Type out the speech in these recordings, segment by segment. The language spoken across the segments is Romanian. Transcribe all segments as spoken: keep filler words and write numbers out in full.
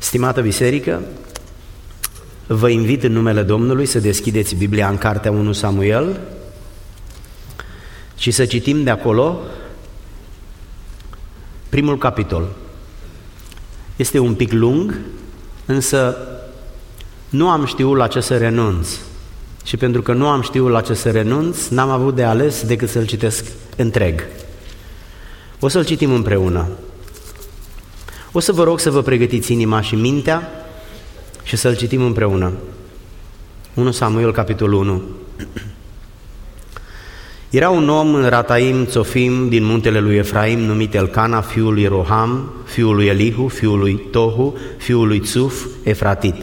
Stimată biserică, vă invit în numele Domnului să deschideți Biblia în cartea unu Samuel și să citim de acolo primul capitol. Este un pic lung, însă nu am știut la ce să renunț. Și pentru că nu am știut la ce să renunț, n-am avut de ales decât să-l citesc întreg. O să-l citim împreună. O să vă rog să vă pregătiți inima și mintea și să-l citim împreună. unu Samuel, capitolul unu. Era un om în Rataim Țofim din muntele lui Efraim, numit Elcana, fiul lui Roham, fiul lui Elihu, fiul lui Tohu, fiul lui Țuf, Efratit.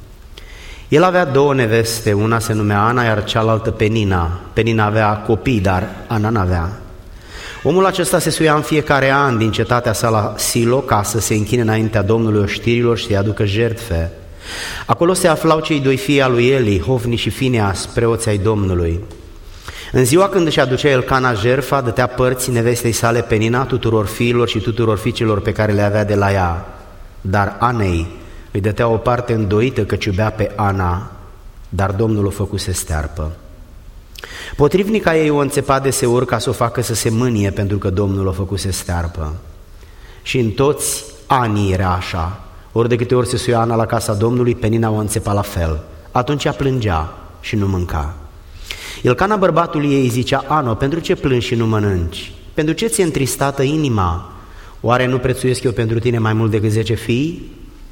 El avea două neveste, una se numea Ana, iar cealaltă Penina. Penina avea copii, dar Ana n-avea. Omul acesta se suia în fiecare an din cetatea sa la Silo ca să se închine înaintea Domnului oștirilor și să-i aducă jertfe. Acolo se aflau cei doi fii al lui Eli, Hofni și Fineas, preoții ai Domnului. În ziua când își aducea Elcana jertfa, dătea părți nevestei sale Penina, tuturor fiilor și tuturor fiicelor pe care le avea de la ea. Dar Anei îi dătea o parte îndoită căci iubea pe Ana, dar Domnul o făcuse stearpă. Potrivnica ei o înțepa deseori ca să o facă să se mânie pentru că Domnul o făcuse stearpă. Și în toți anii era așa. Ori de câte ori se suia Ana la casa Domnului, Penina o înțepa la fel. Atunci ea plângea și nu mânca. Elcana, bărbatul ei, îi zicea: Ano, pentru ce plângi și nu mănânci? Pentru ce ți-e întristată inima? Oare nu prețuiesc eu pentru tine mai mult decât zece fii?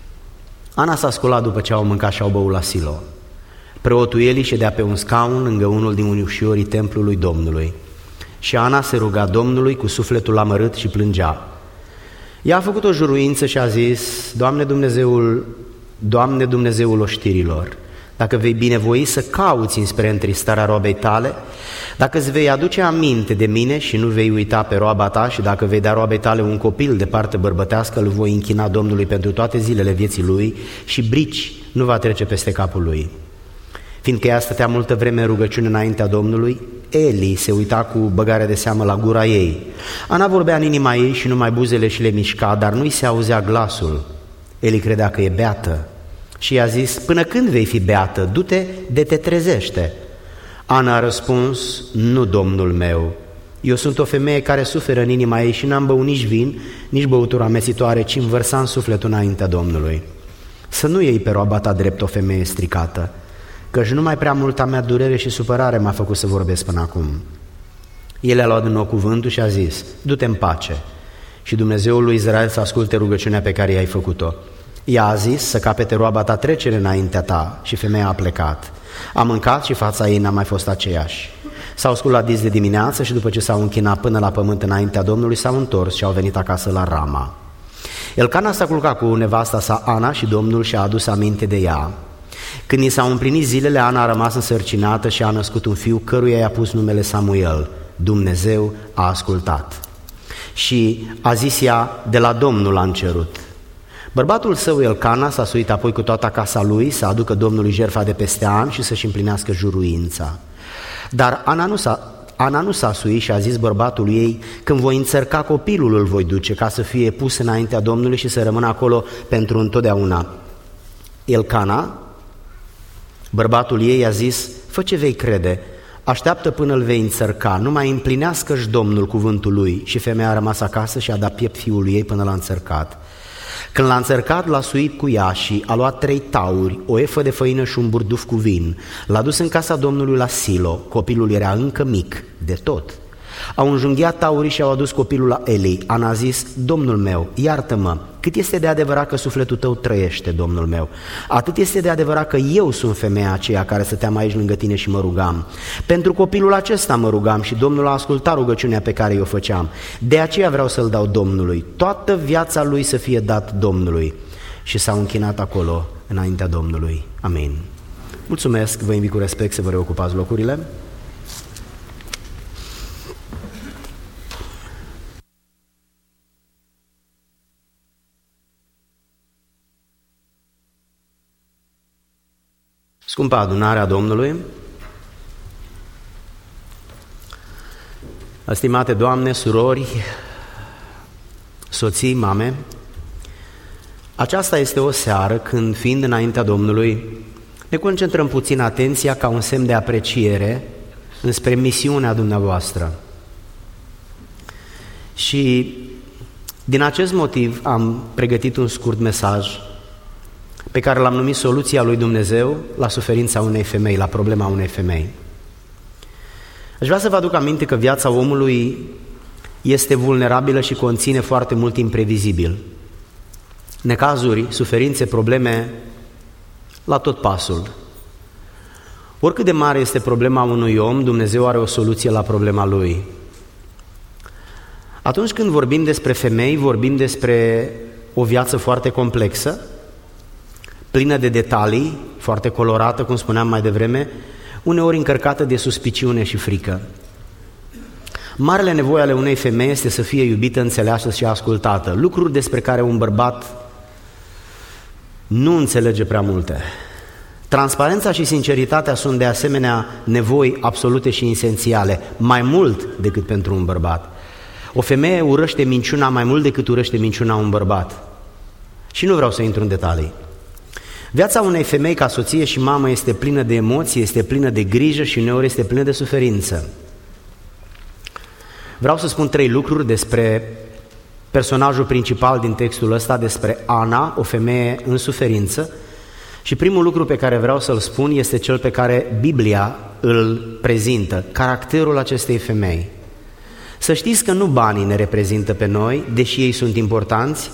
Ana s-a sculat după ce au mâncat și au băut la Silo. Preotul Eli ședea pe un scaun lângă unul din ușiorii templului Domnului. Și Ana se ruga Domnului cu sufletul amărât și plângea. Ea a făcut o juruință și a zis: Doamne Dumnezeul, Doamne Dumnezeul oștirilor, dacă vei binevoi să cauți înspre întristarea roabei tale, dacă îți vei aduce aminte de mine și nu vei uita pe roaba ta și dacă vei da roabei tale un copil de parte bărbătească, îl voi închina Domnului pentru toate zilele vieții lui și brici nu va trece peste capul lui. Fiindcă ea stătea multă vreme în rugăciune înaintea Domnului, Eli se uita cu băgare de seamă la gura ei. Ana vorbea în inima ei și numai buzele și le mișca, dar nu-i se auzea glasul. Eli credea că e beată și i-a zis: Până când vei fi beată? Du-te de te trezește. Ana a răspuns: Nu, Domnul meu, eu sunt o femeie care suferă în inima ei și n-am băut nici vin, nici băutură amesitoare, ci îmi vărsa în sufletul înaintea Domnului. Să nu iei pe roaba ta drept o femeie stricată, căci numai prea multa mea durere și supărare m-a făcut să vorbesc până acum. El a luat din nou cuvântul și a zis: Du-te în pace și Dumnezeul lui Israel să asculte rugăciunea pe care i-ai făcut-o. Ea a zis să capete roaba ta trecere înaintea ta și femeia a plecat. A mâncat și fața ei n-a mai fost aceeași. S-au sculat dis de dimineață și după ce s-au închinat până la pământ înaintea Domnului, s-au întors și au venit acasă la Rama. Elcana s-a culcat cu nevasta sa Ana și Domnul și-a adus aminte de ea. Când i s-au împlinit zilele, Ana a rămas însărcinată și a născut un fiu căruia i-a pus numele Samuel. Dumnezeu a ascultat. Și a zis ea: De la Domnul am cerut. Bărbatul său Elcana s-a suit apoi cu toată casa lui să aducă Domnului jertfa de peste an și să-și împlinească juruința. Dar Ana nu s-a, Ana nu s-a suit și a zis bărbatului ei: Când voi înțărca copilul îl voi duce ca să fie pus înaintea Domnului și să rămână acolo pentru întotdeauna. Elcana, bărbatul ei, a zis: Fă ce vei crede, așteaptă până îl vei înțărca, numai împlinească-și Domnul cuvântul lui. Și femeia a rămas acasă și a dat piept fiului ei până l-a înțărcat. Când l-a înțărcat, l-a suit cu ea și a luat trei tauri, o efă de făină și un burduf cu vin. L-a dus în casa Domnului la Silo, copilul era încă mic, de tot. Au înjunghiat taurii și au adus copilul la Eli. Ana a zis: Domnul meu, iartă-mă, cât este de adevărat că sufletul tău trăiește, Domnul meu, atât este de adevărat că eu sunt femeia aceea care stăteam aici lângă tine și mă rugam. Pentru copilul acesta mă rugam și Domnul a ascultat rugăciunea pe care eu făceam. De aceea vreau să-l dau Domnului, toată viața lui să fie dat Domnului. Și s-au închinat acolo înaintea Domnului. Amin. Mulțumesc, vă invit cu respect să vă reocupați locurile. Scumpă adunare a Domnului, stimate doamne, surori, soții, mame, Aceasta este o seară când, fiind înaintea Domnului, ne concentrăm puțin atenția ca un semn de apreciere înspre misiunea dumneavoastră. Și din acest motiv am pregătit un scurt mesaj pe care l-am numit Soluția lui Dumnezeu la suferința unei femei, la problema unei femei. Aș vrea să vă aduc aminte că viața omului este vulnerabilă și conține foarte mult imprevizibil. Necazuri, suferințe, probleme la tot pasul. Oricât de mare este problema unui om, Dumnezeu are o soluție la problema lui. Atunci când vorbim despre femei, vorbim despre o viață foarte complexă, plină de detalii, foarte colorată, cum spuneam mai devreme, uneori încărcată de suspiciune și frică. Marele nevoie ale unei femei este să fie iubită, înțeleasă și ascultată, lucruri despre care un bărbat nu înțelege prea multe. Transparența și sinceritatea sunt de asemenea nevoi absolute și esențiale, mai mult decât pentru un bărbat. O femeie urăște minciuna mai mult decât urăște minciuna un bărbat. Și nu vreau să intru în detalii. Viața unei femei ca soție și mamă este plină de emoții, este plină de grijă și uneori este plină de suferință. Vreau să spun trei lucruri despre personajul principal din textul ăsta, despre Ana, o femeie în suferință. Și primul lucru pe care vreau să-l spun este cel pe care Biblia îl prezintă, caracterul acestei femei. Să știți că nu banii ne reprezintă pe noi, deși ei sunt importanți.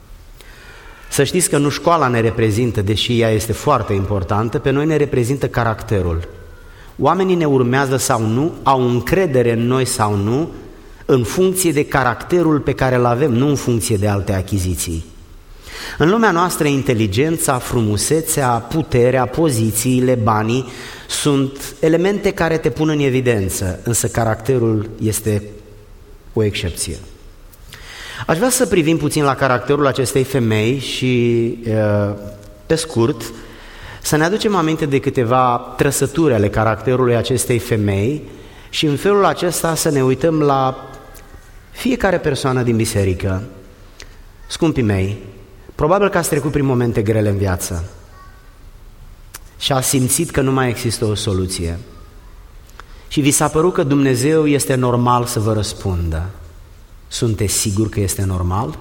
Să știți că nu școala ne reprezintă, deși ea este foarte importantă, pe noi ne reprezintă caracterul. Oamenii ne urmează sau nu, au încredere în noi sau nu, în funcție de caracterul pe care îl avem, nu în funcție de alte achiziții. În lumea noastră, inteligența, frumusețea, puterea, pozițiile, banii sunt elemente care te pun în evidență, însă caracterul este o excepție. Aș vrea să privim puțin la caracterul acestei femei și, pe scurt, să ne aducem aminte de câteva trăsături ale caracterului acestei femei și în felul acesta să ne uităm la fiecare persoană din biserică. Scumpii mei, probabil că ați trecut prin momente grele în viață și ați simțit că nu mai există o soluție și vi s-a părut că Dumnezeu este normal să vă răspundă. Sunteți siguri că este normal?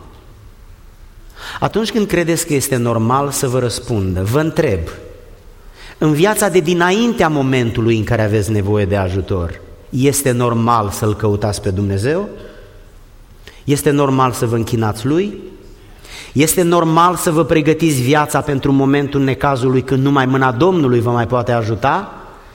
Atunci când credeți că este normal să vă răspundă, vă întreb, în viața de dinaintea momentului în care aveți nevoie de ajutor, este normal să-L căutați pe Dumnezeu? Este normal să vă închinați Lui? Este normal să vă pregătiți viața pentru momentul necazului când numai mâna Domnului vă mai poate ajuta?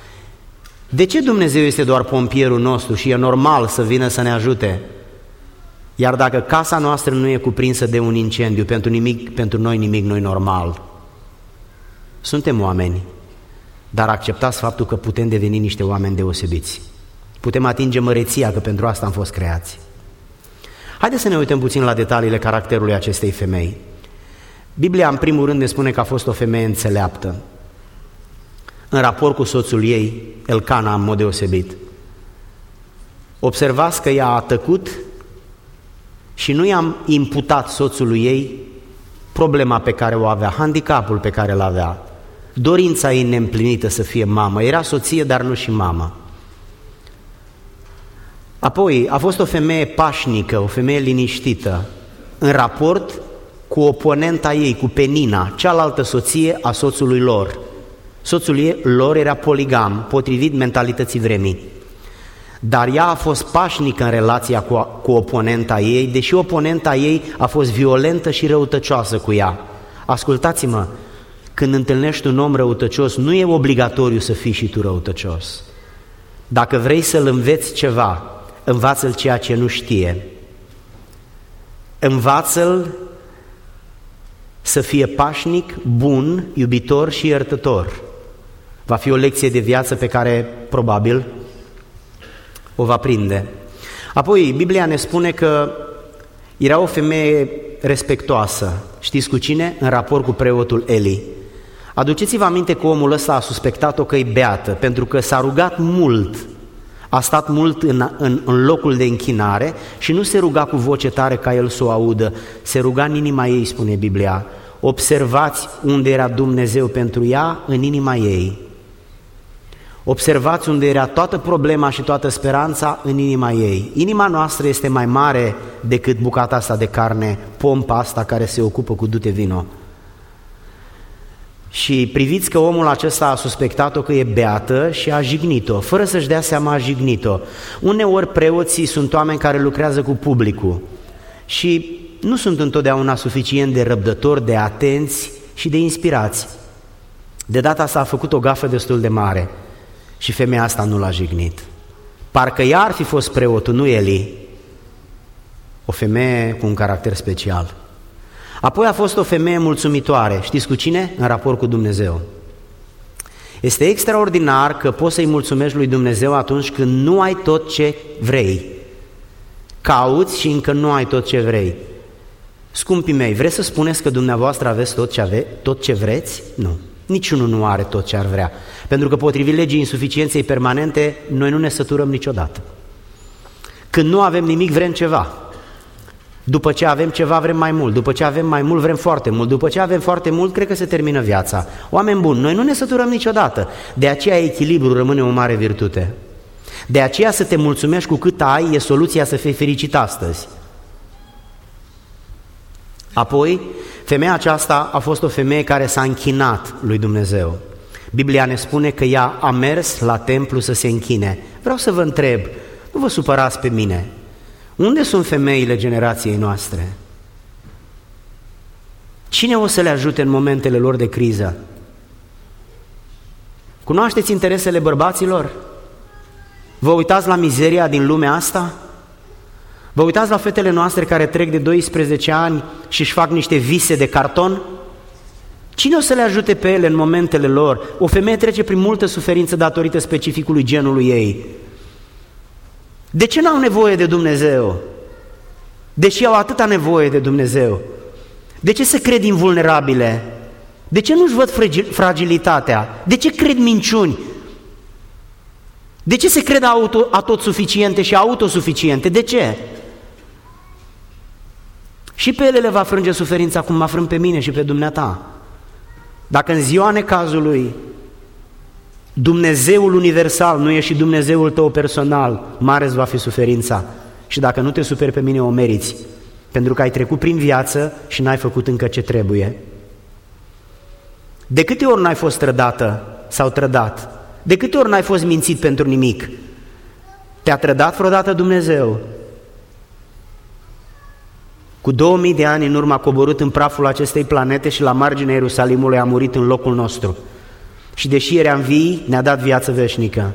De ce Dumnezeu este doar pompierul nostru și e normal să vină să ne ajute? Iar dacă casa noastră nu e cuprinsă de un incendiu, pentru, nimic, pentru noi nimic nu e normal. Suntem oameni, dar acceptați faptul că putem deveni niște oameni deosebiți. Putem atinge măreția, că pentru asta am fost creați. Haideți să ne uităm puțin la detaliile caracterului acestei femei. Biblia, în primul rând, ne spune că a fost o femeie înțeleaptă. În raport cu soțul ei, Elcana, în mod deosebit. Observați că ea a tăcut și nu i-am imputat soțului ei problema pe care o avea, handicapul pe care îl avea, dorința ei neîmplinită să fie mamă. Era soție, dar nu și mamă. Apoi, a fost o femeie pașnică, o femeie liniștită, în raport cu oponenta ei, cu Penina, cealaltă soție a soțului lor. Soțul lor era poligam, potrivit mentalității vremii. Dar ea a fost pașnică în relația cu, cu oponenta ei, deși oponenta ei a fost violentă și răutăcioasă cu ea. Ascultați-mă, când întâlnești un om răutăcios, nu e obligatoriu să fii și tu răutăcios. Dacă vrei să-l înveți ceva, învață-l ceea ce nu știe. Învață-l să fie pașnic, bun, iubitor și iertător. Va fi o lecție de viață pe care probabil o va prinde. Apoi, Biblia ne spune că era o femeie respectoasă. Știți cu cine? În raport cu preotul Eli. Aduceți-vă aminte că omul ăsta a suspectat-o că e beată, pentru că s-a rugat mult, a stat mult în, în, în locul de închinare și nu se ruga cu voce tare ca el să o audă, se ruga în inima ei, spune Biblia. observați unde era Dumnezeu pentru ea în inima ei. Observați unde era toată problema și toată speranța în inima ei. Inima noastră este mai mare decât bucata asta de carne, pompa asta care se ocupă cu dute vino. Și priviți că omul acesta a suspectat-o că e beată și a jignit-o, fără să-și dea seama a jignit-o. Uneori preoții sunt oameni care lucrează cu publicul și nu sunt întotdeauna suficient de răbdători, de atenți și de inspirați. De data asta a făcut o gafă destul de mare și femeia asta nu l-a jignit. Parcă ea ar fi fost preotul, nu Eli, o femeie cu un caracter special. Apoi a fost o femeie mulțumitoare, știți cu cine? În raport cu Dumnezeu. Este extraordinar că poți să-i mulțumești lui Dumnezeu atunci când nu ai tot ce vrei. Cauți și încă nu ai tot ce vrei. Scumpii mei, vreți să spuneți că dumneavoastră aveți tot ce, ave- tot ce vreți? Nu. Niciunul nu are tot ce ar vrea. Pentru că potrivit legii insuficienței permanente, noi nu ne săturăm niciodată. Când nu avem nimic, vrem ceva. După ce avem ceva, vrem mai mult. După ce avem mai mult, vrem foarte mult. După ce avem foarte mult, cred că se termină viața. Oameni buni, noi nu ne săturăm niciodată. De aceea echilibru rămâne o mare virtute. De aceea să te mulțumești cu cât ai e soluția să fii fericit astăzi. Apoi, femeia aceasta a fost o femeie care s-a închinat lui Dumnezeu. Biblia ne spune că ea a mers la templu să se închine. Vreau să vă întreb, nu vă supărați pe mine, unde sunt femeile generației noastre? Cine o să le ajute în momentele lor de criză? Cunoașteți interesele bărbaților? Vă uitați la mizeria din lumea asta? Vă uitați la fetele noastre care trec de doisprezece ani și își fac niște vise de carton? Cine o să le ajute pe ele în momentele lor? O femeie trece prin multă suferință datorită specificului genului ei. De ce n-au nevoie de Dumnezeu? Deși au atâta nevoie de Dumnezeu. De ce se cred invulnerabile? De ce nu-și văd fragilitatea? De ce cred minciuni? De ce se cred auto, atotsuficiente și autosuficiente? De ce? Și pe ele le va frânge suferința cum mă frâng pe mine și pe dumneata. Dacă în ziua necazului Dumnezeul universal nu e și Dumnezeul tău personal, mare îți va fi suferința. Și dacă nu te superi pe mine, o meriți, pentru că ai trecut prin viață și n-ai făcut încă ce trebuie. De câte ori n-ai fost trădată sau trădat? De câte ori n-ai fost mințit pentru nimic? Te-a trădat vreodată Dumnezeu? Cu două mii de ani în urmă a coborât în praful acestei planete și la marginea Ierusalimului a murit în locul nostru. Și deși era învii, ne-a dat viață veșnică.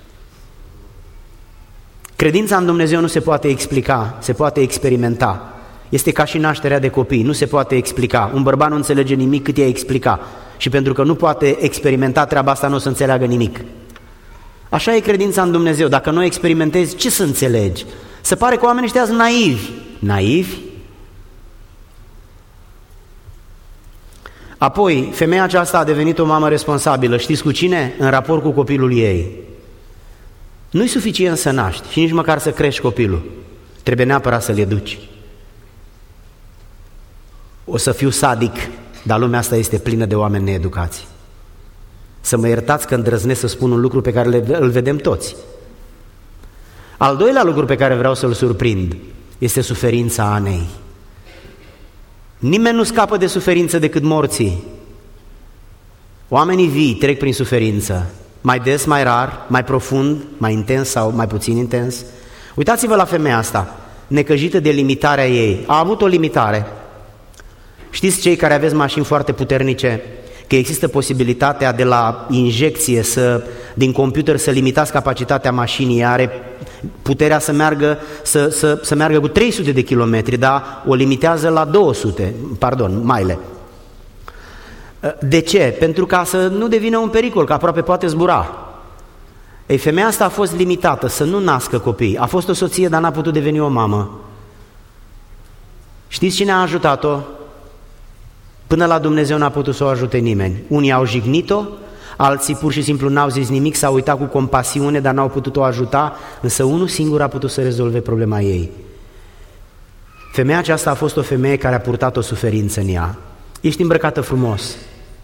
Credința în Dumnezeu nu se poate explica, se poate experimenta. Este ca și nașterea de copii, nu se poate explica. Un bărbat nu înțelege nimic cât i-a explica. Și pentru că nu poate experimenta treaba asta, nu o să înțeleagă nimic. Așa e credința în Dumnezeu. Dacă nu experimentezi, ce să înțelegi? Se pare că oamenii ăștia sunt naivi. Naivi? Apoi, femeia aceasta a devenit o mamă responsabilă. Știți cu cine? În raport cu copilul ei. Nu-i suficient să naști și nici măcar să crești copilul. Trebuie neapărat să-l educi. O să fiu sadic, dar lumea asta este plină de oameni needucați. Să mă iertați că îndrăznesc să spun un lucru pe care le, îl vedem toți. Al doilea lucru pe care vreau să-l surprind este suferința Anei. Nimeni nu scapă de suferință decât morții. Oamenii vii trec prin suferință, mai des, mai rar, mai profund, mai intens sau mai puțin intens. Uitați-vă la femeia asta, necăjită de limitarea ei. A avut o limitare. Știți, cei care aveți mașini foarte puternice, că există posibilitatea de la injecție să, din computer să limitați capacitatea mașinii, ea are puterea să meargă, să, să, să meargă cu trei sute de kilometri, dar o limitează la două sute, pardon, maile. De ce? Pentru ca să nu devină un pericol, că aproape poate zbura. Ei, femeia asta a fost limitată să nu nască copii. A fost o soție, dar n-a putut deveni o mamă. Știți cine a ajutat-o? Până la Dumnezeu n-a putut să o ajute nimeni. Unii au jignit-o, alții pur și simplu n-au zis nimic, s-au uitat cu compasiune, dar n-au putut o ajuta, însă unul singur a putut să rezolve problema ei. Femeia aceasta a fost o femeie care a purtat o suferință în ea. Ești îmbrăcată frumos.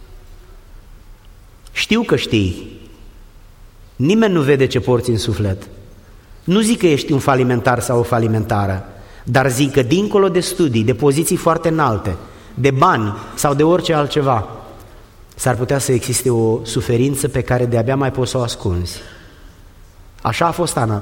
Știu că știi. Nimeni nu vede ce porți în suflet. Nu zic că ești un falimentar sau o falimentară, dar zic că dincolo de studii, de poziții foarte înalte, de bani sau de orice altceva, s-ar putea să existe o suferință pe care de-abia mai poți să o ascunzi. Așa a fost Ana.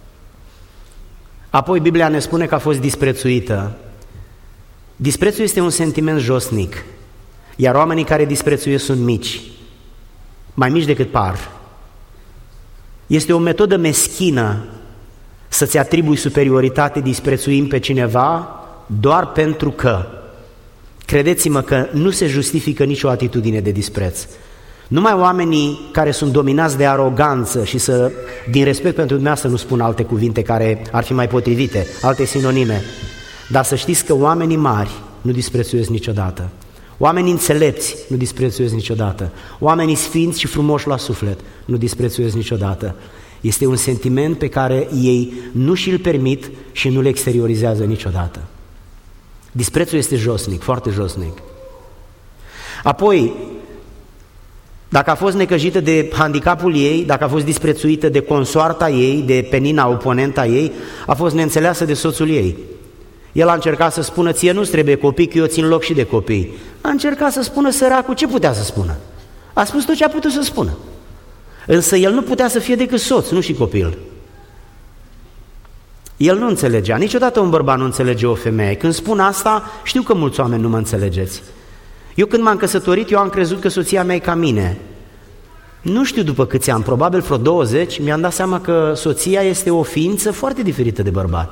Apoi Biblia ne spune că a fost disprețuită. Disprețul este un sentiment josnic, iar oamenii care disprețuiesc sunt mici, mai mici decât par. Este o metodă meschină să-ți atribui superioritate disprețuind pe cineva doar pentru că. Credeți-mă că nu se justifică nicio atitudine de dispreț. Numai oamenii care sunt dominați de aroganță și să, din respect pentru dumneavoastră, nu spun alte cuvinte care ar fi mai potrivite, alte sinonime, dar să știți că oamenii mari nu disprețuiesc niciodată. Oamenii înțelepți nu disprețuiesc niciodată. Oamenii sfinți și frumoși la suflet nu disprețuiesc niciodată. Este un sentiment pe care ei nu și-l permit și nu-l exteriorizează niciodată. Disprețul este josnic, foarte josnic. Apoi, dacă a fost necăjită de handicapul ei, dacă a fost disprețuită de consoarta ei, de penina, oponenta ei, a fost neînțeleasă de soțul ei. El a încercat să spună, ție nu-ți trebuie copii, că eu țin loc și de copii. A încercat să spună săracul, ce putea să spună? A spus tot ce a putut să spună. Însă el nu putea să fie decât soț, nu și copil. El nu înțelegea, niciodată un bărbat nu înțelege o femeie. Când spun asta, știu că mulți oameni nu mă înțelegeți. Eu când m-am căsătorit, eu am crezut că soția mea e ca mine. Nu știu după câți ani, probabil vreo douăzeci, mi-am dat seama că soția este o ființă foarte diferită de bărbat.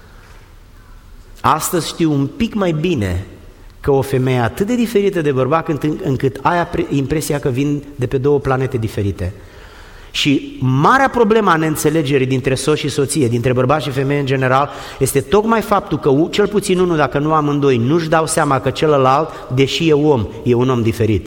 Astăzi știu un pic mai bine că o femeie atât de diferită de bărbat încât ai impresia că vin de pe două planete diferite. Și marea problemă a neînțelegerii dintre soț și soție, dintre bărbat și femeie în general, este tocmai faptul că cel puțin unul, dacă nu amândoi, nu-și dau seama că celălalt, deși e om, e un om diferit.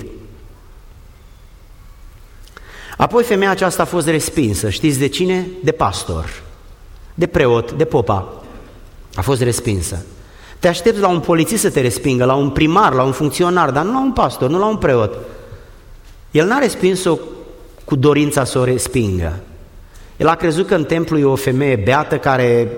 Apoi femeia aceasta a fost respinsă. Știți de cine? De pastor, de preot, de popa. A fost respinsă. Te aștepți la un polițist să te respingă, la un primar, la un funcționar, dar nu la un pastor, nu la un preot. El n-a respins-o cu dorința să o respingă. El a crezut că în templu e o femeie beată care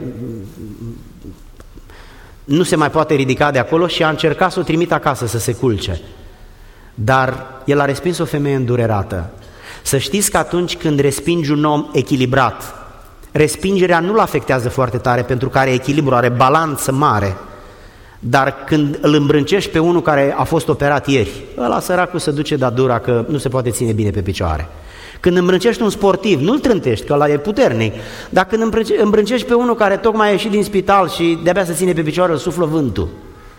nu se mai poate ridica de acolo și a încercat să o trimită acasă să se culce. Dar el a respins o femeie îndurerată. Să știți că atunci când respingi un om echilibrat, respingerea nu-l afectează foarte tare pentru că are echilibru, are balanță mare. Dar când îl îmbrâncești pe unul care a fost operat ieri, ăla săracul se duce de-a dura că nu se poate ține bine pe picioare. Când îmbrâncești un sportiv, nu-l trântești, că ăla e puternic, dar când îmbrâncești pe unul care tocmai a ieșit din spital și de-abia se ține pe picioare, îl suflă vântul.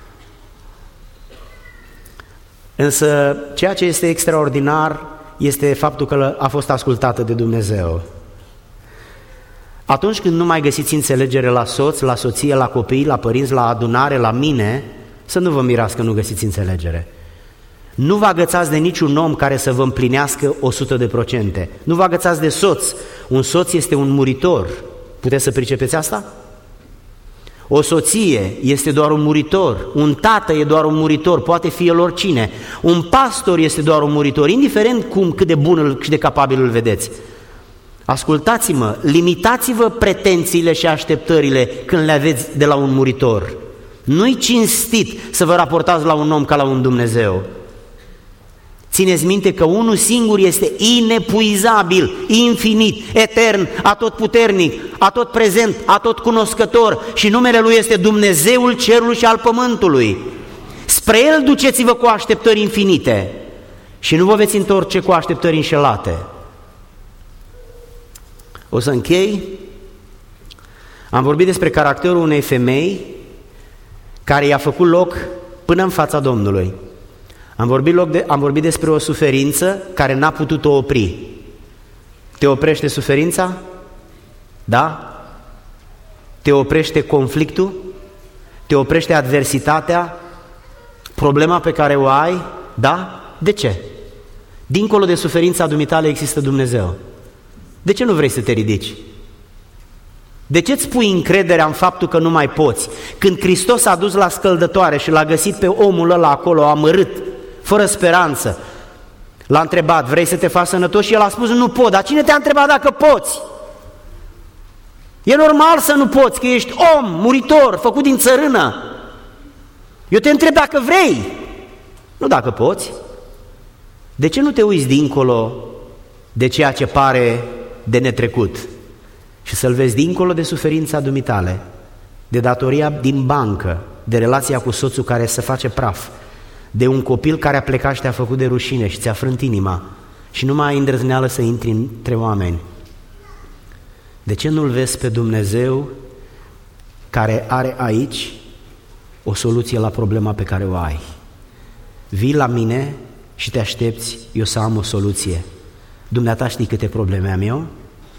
Însă ceea ce este extraordinar este faptul că a fost ascultată de Dumnezeu. Atunci când nu mai găsiți înțelegere la soț, la soție, la copii, la părinți, la adunare, la mine, să nu vă mirați că nu găsiți înțelegere. Nu vă agățați de niciun om care să vă împlinească o sută de procente. Nu vă agățați de soț. Un soț este un muritor. Puteți să pricepeți asta? O soție este doar un muritor. Un tată e doar un muritor. Poate fi el oricine. Un pastor este doar un muritor, indiferent cum, cât de bun și de capabil îl vedeți. Ascultați-mă, limitați-vă pretențiile și așteptările când le aveți de la un muritor. Nu-i cinstit să vă raportați la un om ca la un Dumnezeu. Țineți minte că unul singur este inepuizabil, infinit, etern, atotputernic, atotprezent, atotcunoscător și numele Lui este Dumnezeul cerului și al pământului. Spre El duceți-vă cu așteptări infinite și nu vă veți întoarce cu așteptări înșelate. O să închei. Am vorbit despre caracterul unei femei care i-a făcut loc până în fața Domnului. Am vorbit, loc de, am vorbit despre o suferință care n-a putut-o opri. Te oprește suferința? Da? Te oprește conflictul? Te oprește adversitatea? Problema pe care o ai? Da? De ce? Dincolo de suferința dumitale există Dumnezeu. De ce nu vrei să te ridici? De ce îți pui încrederea în faptul că nu mai poți? Când Hristos a dus la scăldătoare și l-a găsit pe omul ăla acolo amărât, fără speranță, l-a întrebat, vrei să te faci sănătos? Și el a spus, nu pot. Dar cine te-a întrebat dacă poți? E normal să nu poți, că ești om, muritor, făcut din țărână. Eu te întreb dacă vrei, nu dacă poți. De ce nu te uiți dincolo de ceea ce pare de netrecut și să-L vezi dincolo de suferința dumitale, de datoria din bancă, de relația cu soțul care se face praf, de un copil care a plecat și te-a făcut de rușine și ți-a frânt inima și nu mai ai îndrăzneală să intri între oameni? De ce nu-L vezi pe Dumnezeu care are aici o soluție la problema pe care o ai? Vii la mine și te aștepți eu să am o soluție. Dumneata știi câte probleme am eu?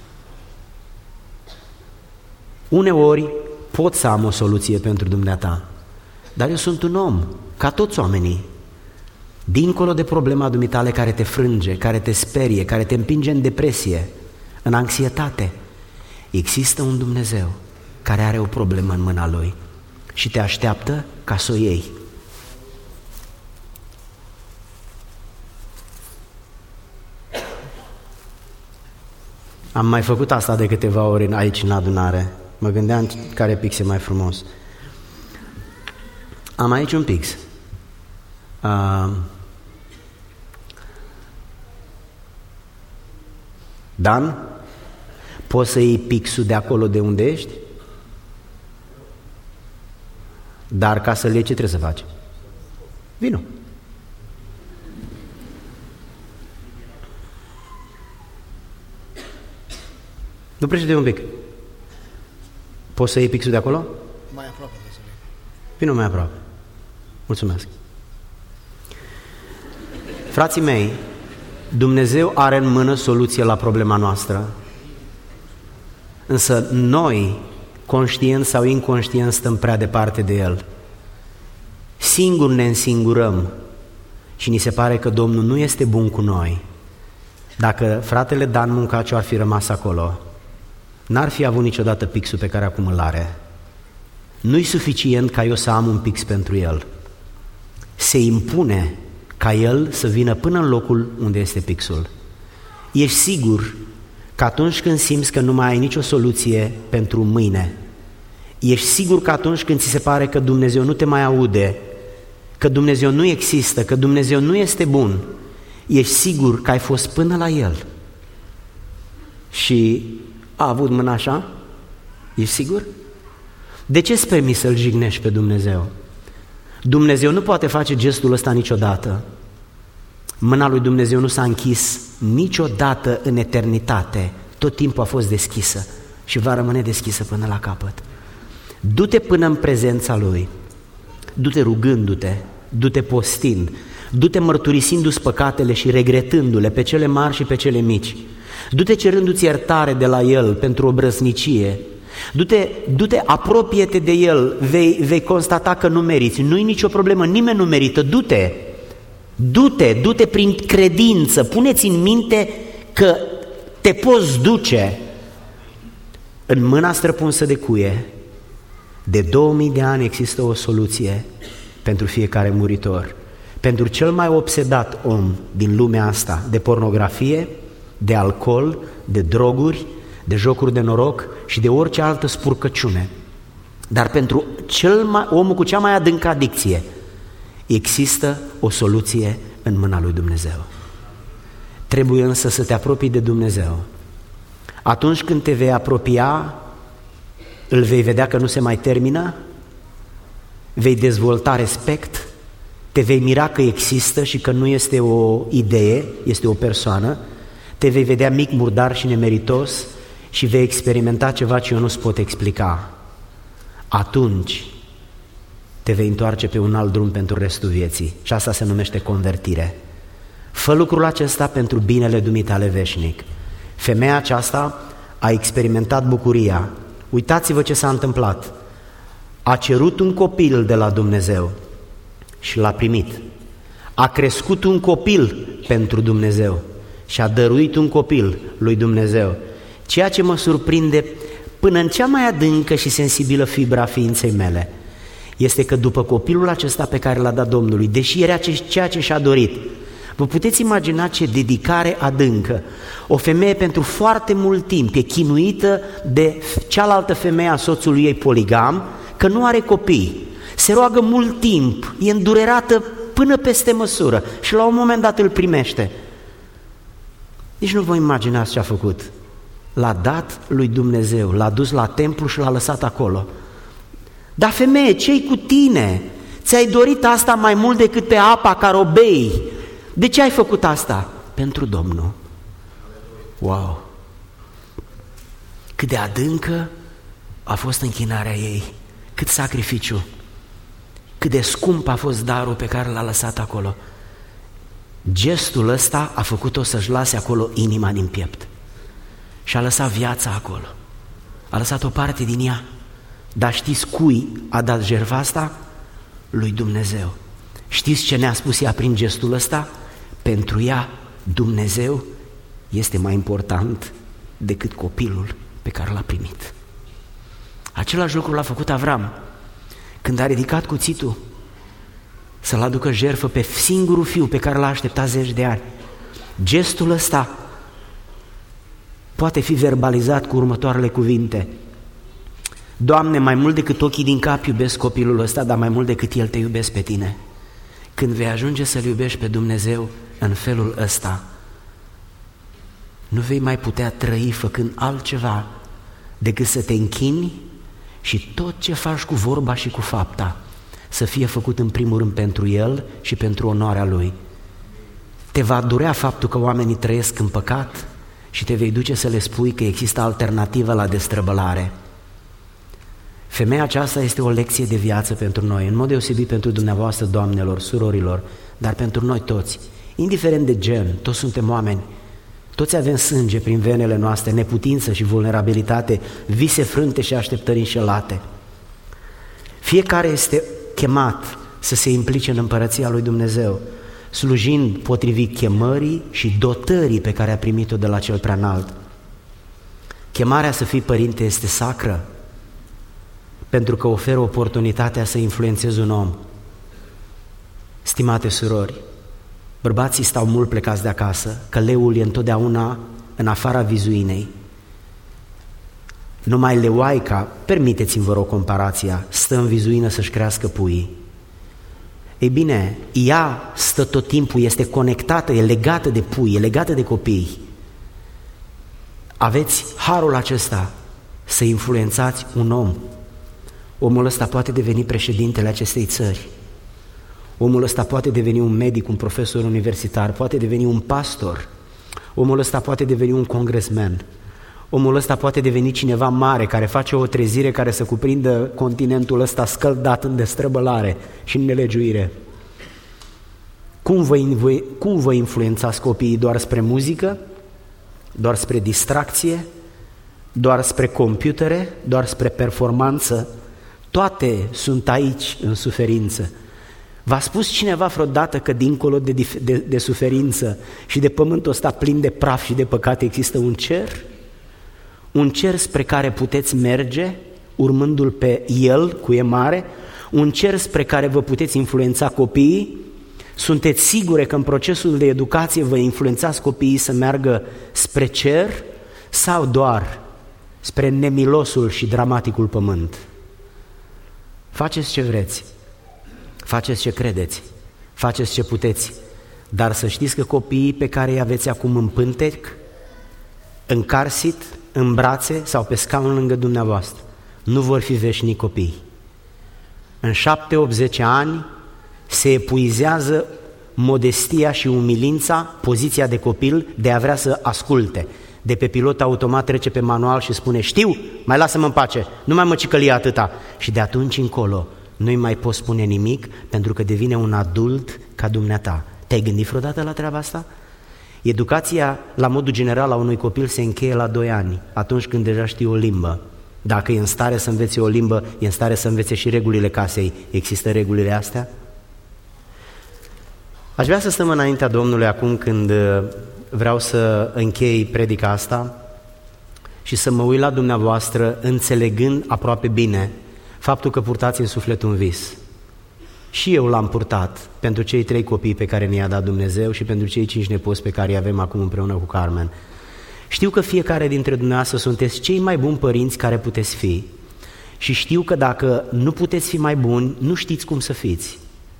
Uneori pot să am o soluție pentru dumneata, dar eu sunt un om, ca toți oamenii. Dincolo de problema dumitale care te frânge, care te sperie, care te împinge în depresie, în anxietate, există un Dumnezeu care are o problemă în mâna Lui și te așteaptă ca să o iei. Am mai făcut asta de câteva ori aici în adunare. Mă gândeam care pix e mai frumos. Am aici un pix. Uh, Dan, poți să iei pixul de acolo de unde ești? Dar ca să-l iei, ce trebuie să faci? Vino. Nu prește un pic. Poți să iei pixul de acolo? Mai aproape de să iei. Vino mai aproape. Mulțumesc. Frații mei, Dumnezeu are în mână soluție la problema noastră, însă noi, conștient sau inconștient, stăm prea departe de El. Singuri ne însingurăm și ni se pare că Domnul nu este bun cu noi. Dacă fratele Dan Muncaciu ar fi rămas acolo, n-ar fi avut niciodată pixul pe care acum îl are. Nu-i suficient ca eu să am un pix pentru el. Se impune ca el să vină până în locul unde este pixul. Ești sigur că atunci când simți că nu mai ai nicio soluție pentru mâine, ești sigur că atunci când ți se pare că Dumnezeu nu te mai aude, că Dumnezeu nu există, că Dumnezeu nu este bun, ești sigur că ai fost până la El și a avut mâna așa? Ești sigur? De ce îți permiți să-L jignești pe Dumnezeu? Dumnezeu nu poate face gestul ăsta niciodată. Mâna lui Dumnezeu nu s-a închis niciodată în eternitate. Tot timpul a fost deschisă și va rămâne deschisă până la capăt. Du-te până în prezența Lui, du-te rugându-te, du-te postind, du-te mărturisindu-ți păcatele și regretându-le pe cele mari și pe cele mici. Du-te cerându-ți iertare de la El pentru obrăznicie. Du-te, du-te, apropie-te de El, vei, vei constata că nu meriți. Nu-i nicio problemă, nimeni nu merită. Du-te, du-te, du-te prin credință. Puneți în minte că te poți duce. În mâna străpunsă de cuie, de două mii de ani există o soluție pentru fiecare muritor. Pentru cel mai obsedat om din lumea asta de pornografie, de alcool, de droguri, de jocuri de noroc și de orice altă spurcăciune. Dar pentru cel mai, omul cu cea mai adâncă adicție există o soluție în mâna lui Dumnezeu. Trebuie însă să te apropii de Dumnezeu. Atunci când te vei apropia, îl vei vedea că nu se mai termină, vei dezvolta respect, te vei mira că există și că nu este o idee, este o persoană, te vei vedea mic, murdar și nemeritos și vei experimenta ceva ce eu nu-ți pot explica. Atunci te vei întoarce pe un alt drum pentru restul vieții și asta se numește convertire. Fă lucrul acesta pentru binele dumitale veșnic. Femeia aceasta a experimentat bucuria. Uitați-vă ce s-a întâmplat. A cerut un copil de la Dumnezeu și l-a primit. A crescut un copil pentru Dumnezeu și a dăruit un copil lui Dumnezeu. Ceea ce mă surprinde până în cea mai adâncă și sensibilă fibra ființei mele, este că după copilul acesta pe care l-a dat Domnului, deși era ceea ce și-a dorit, vă puteți imagina ce dedicare adâncă. O femeie pentru foarte mult timp e chinuită de cealaltă femeie a soțului ei poligam, că nu are copii. Se roagă mult timp, e îndurerată până peste măsură și la un moment dat îl primește. Nici nu vă imaginați ce a făcut. L-a dat lui Dumnezeu, l-a dus la templu și l-a lăsat acolo. Dar femeie, ce-i cu tine? Ți-ai dorit asta mai mult decât pe apa care o bei. De ce ai făcut asta? Pentru Domnul. Wow! Cât de adâncă a fost închinarea ei, cât sacrificiu, cât de scump a fost darul pe care l-a lăsat acolo. Gestul ăsta a făcut-o să-și lase acolo inima din piept și a lăsat viața acolo. A lăsat o parte din ea. Dar știți cui a dat jertfa asta? Lui Dumnezeu. Știți ce ne-a spus ea prin gestul ăsta? Pentru ea Dumnezeu este mai important decât copilul pe care l-a primit. Același lucru l-a făcut Avram când a ridicat cuțitul să-l aducă jertfă pe singurul fiu pe care l-a așteptat zeci de ani. Gestul ăsta poate fi verbalizat cu următoarele cuvinte: Doamne, mai mult decât ochii din cap iubesc copilul ăsta, dar mai mult decât el te iubesc pe tine. Când vei ajunge să-L iubești pe Dumnezeu în felul ăsta, nu vei mai putea trăi făcând altceva decât să te închini și tot ce faci cu vorba și cu fapta să fie făcut în primul rând pentru El și pentru onoarea Lui. Te va durea faptul că oamenii trăiesc în păcat și te vei duce să le spui că există alternativă la destrăbălare. Femeia aceasta este o lecție de viață pentru noi, în mod deosebit pentru dumneavoastră, doamnelor, surorilor, dar pentru noi toți, indiferent de gen, toți suntem oameni, toți avem sânge prin venele noastre, neputință și vulnerabilitate, vise frânte și așteptări înșelate. Fiecare este chemat să se implice în împărăția lui Dumnezeu, slujind potrivit chemării și dotării pe care a primit-o de la Cel Preanalt. Chemarea să fii părinte este sacră, pentru că oferă oportunitatea să influențezi un om. Stimate surori, bărbații stau mult plecați de acasă, că leul e întotdeauna în afara vizuinei. Numai leoaica, permiteți-mi vă rog comparația, stă în vizuină să-și crească puii. Ei bine, ea stă tot timpul, este conectată, e legată de pui, e legată de copii. Aveți harul acesta să influențați un om. Omul ăsta poate deveni președintele acestei țări. Omul ăsta poate deveni un medic, un profesor universitar, poate deveni un pastor. Omul ăsta poate deveni un congresman. Omul ăsta poate deveni cineva mare care face o trezire care să cuprindă continentul ăsta scăldat în destrăbălare și în nelegiuire. Cum vă, cum vă influențați copiii? Doar spre muzică? Doar spre distracție? Doar spre computere? Doar spre performanță? Toate sunt aici în suferință. V-a spus cineva vreodată că dincolo de, de, de suferință și de pământul ăsta plin de praf și de păcate există un cer? Un cer spre care puteți merge, urmându-l pe El, cu E mare, un cer spre care vă puteți influența copiii? Sunteți sigure că în procesul de educație vă influențați copiii să meargă spre cer sau doar spre nemilosul și dramaticul pământ? Faceți ce vreți, faceți ce credeți, faceți ce puteți, dar să știți că copiii pe care îi aveți acum în pântec, în carsit, în brațe sau pe scaun lângă dumneavoastră, nu vor fi veșnici copii. În șapte, opt, zece ani se epuizează modestia și umilința, poziția de copil de a vrea să asculte. De pe pilot automat trece pe manual și spune: știu, mai lasă-mă în pace, nu mai mă cicălia atâta. Și de atunci încolo nu-i mai poți spune nimic pentru că devine un adult ca dumneata. Te-ai gândit vreodată la treaba asta? Educația, la modul general, a unui copil se încheie la doi ani, atunci când deja știe o limbă. Dacă e în stare să învețe o limbă, e în stare să învețe și regulile casei. Există regulile astea? Aș vrea să stăm înaintea Domnului acum când vreau să închei predica asta și să mă uit la dumneavoastră înțelegând aproape bine faptul că purtați în suflet un vis. Și eu l-am purtat pentru cei trei copii pe care ne-a dat Dumnezeu și pentru cei cinci nepoți pe care îi avem acum împreună cu Carmen. Știu că fiecare dintre dumneavoastră sunteți cei mai buni părinți care puteți fi și știu că dacă nu puteți fi mai buni, nu știți cum să fiți.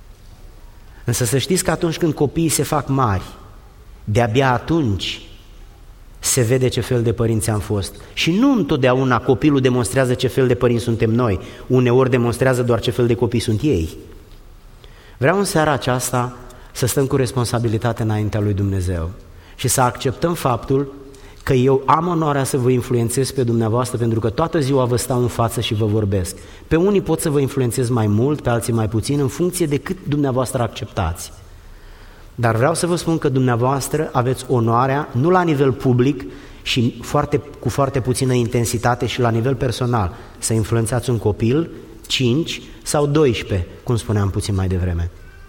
Însă să știți că atunci când copiii se fac mari, de-abia atunci se vede ce fel de părinți am fost. Și nu întotdeauna copilul demonstrează ce fel de părinți suntem noi, uneori demonstrează doar ce fel de copii sunt ei. Vreau în seara aceasta să stăm cu responsabilitate înaintea lui Dumnezeu și să acceptăm faptul că eu am onoarea să vă influențez pe dumneavoastră pentru că toată ziua vă stau în față și vă vorbesc. Pe unii pot să vă influențez mai mult, pe alții mai puțin, în funcție de cât dumneavoastră acceptați. Dar vreau să vă spun că dumneavoastră aveți onoarea, nu la nivel public și foarte, cu foarte puțină intensitate și la nivel personal, să influențați un copil, cinci sau doisprezece, cum spuneam puțin mai devreme.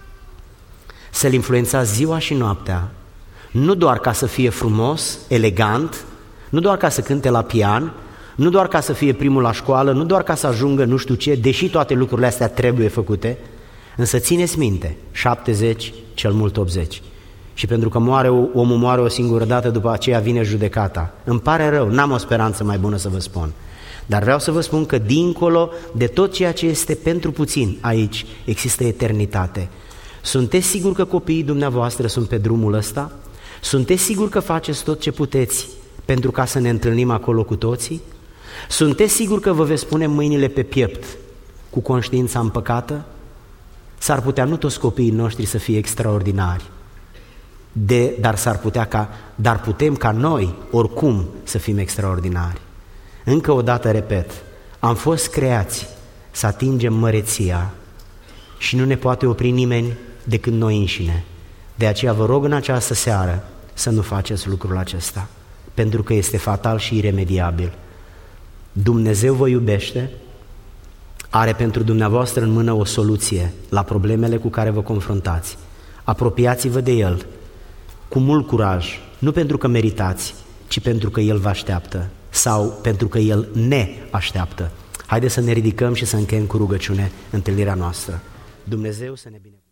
Să-l influențați ziua și noaptea, nu doar ca să fie frumos, elegant, nu doar ca să cânte la pian, nu doar ca să fie primul la școală, nu doar ca să ajungă nu știu ce, deși toate lucrurile astea trebuie făcute, însă țineți minte, șaptezeci, cel mult optzeci. Și pentru că moare, omul moare o singură dată, după aceea vine judecata. Îmi pare rău, n-am o speranță mai bună să vă spun. Dar vreau să vă spun că dincolo de tot ceea ce este pentru puțin aici, există eternitate. Sunteți siguri că copiii dumneavoastră sunt pe drumul ăsta? Sunteți siguri că faceți tot ce puteți pentru ca să ne întâlnim acolo cu toții? Sunteți siguri că vă veți pune mâinile pe piept cu conștiința împăcată? S-ar putea nu toți copiii noștri să fie extraordinari, de, dar, s-ar putea ca, dar putem ca noi oricum să fim extraordinari. Încă o dată repet, am fost creați să atingem măreția și nu ne poate opri nimeni decât noi înșine. De aceea vă rog în această seară să nu faceți lucrul acesta, pentru că este fatal și iremediabil. Dumnezeu vă iubește, are pentru dumneavoastră în mână o soluție la problemele cu care vă confruntați. Apropiați-vă de El cu mult curaj, nu pentru că meritați, ci pentru că El vă așteaptă sau pentru că El ne așteaptă. Haideți să ne ridicăm și să încheiem cu rugăciune întâlnirea noastră. Dumnezeu să ne binecuvânteze.